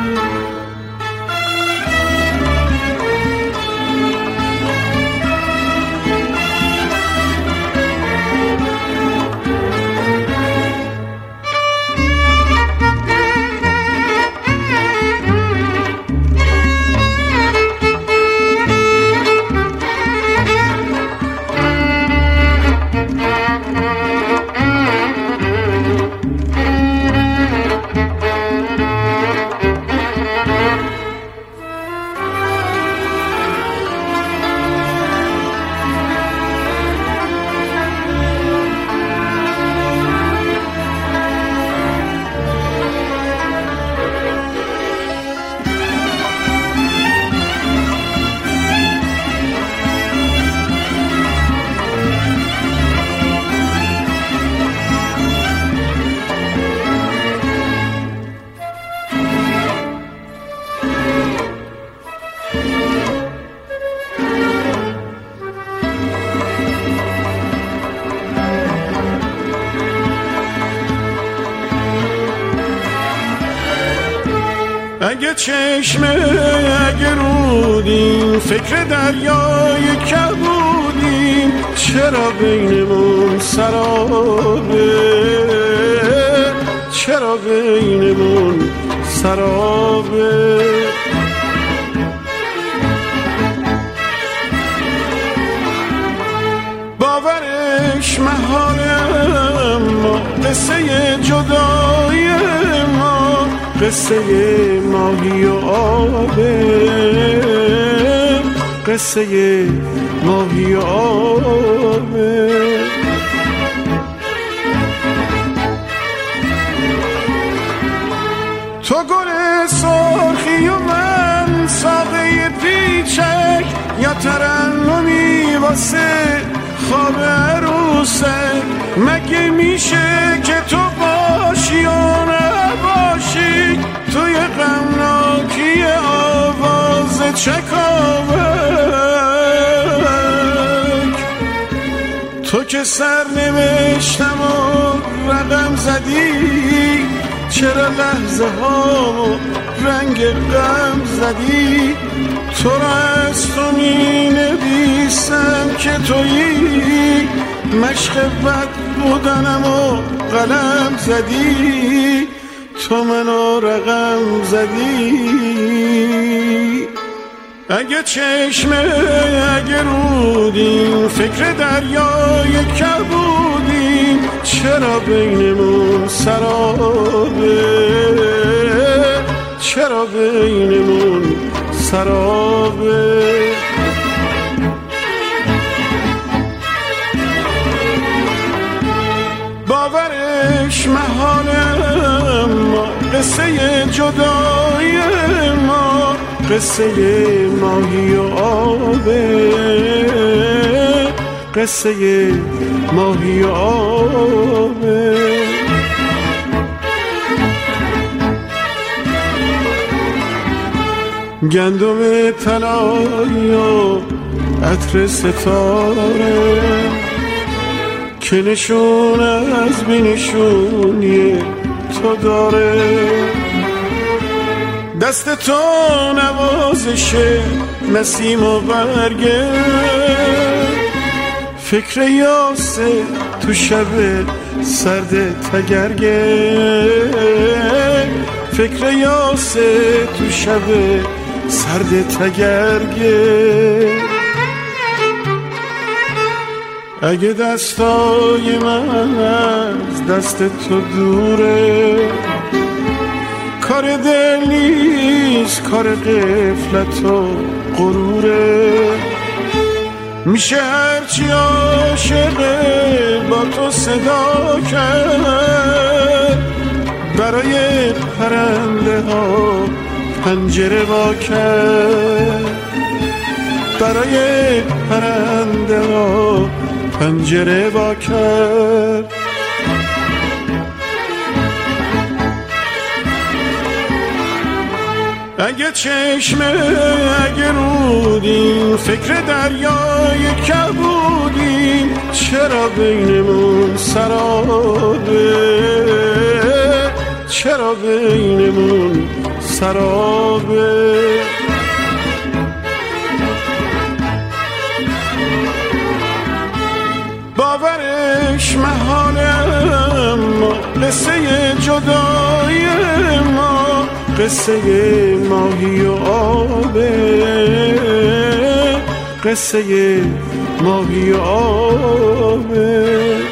اگه چشمه اگه رودیم فکر دریای کبودیم، چرا بینمون سرابه، چرا بینمون سرابه. باورش محاله اما قصه جدای ما قصه ماهی و آبه، قصه ماهی و آبه. تو گل سرخی و من ساقه پیچک، یا ترنمی واسه خواب عروسک. مگه میشه که تو باشی و نباشی، توی غمناکی آواز چکاوک. تو که سر نوشتم و رقم زدی، چرا لحظه ها رنگ غم زدی؟ تو را از تو می نویسم که تویی، مشق بد بودنم و قلم زدی، تو منو رقم زدی. اگه چشمه اگه رودیم فکر دریای کبودیم، چرا بینمون سرابه، چرا بینمون سرابه. باورش محاله اما قصه جدای ما قصه ماهی و آبه، قصه ماهی و آبه. گندم طلایی و عطر ستاره که نشون از بینشونی تو داره. دست تو نوازش نسیم و برگه، فکر یاسه تو شب سرد تگرگه، فکر یاسه تو شب سرد تگرگه. اگه دستای من از دست تو دوره، کار دل نیست کار غفلت و غروره. میشه هرچی عاشقه با تو صدا کرد، برای پرنده ها پنجره وا کرد، برای پرنده ها پنجره وا کرد. اگه چشمه اگه رودیم فکر دریای کبودیم، چرا بینمون سرابه، چرا بینمون سرابه. باورش محاله، ما قصه جدای ما قصه ماهی و آبه، قصه ماهی و آبه.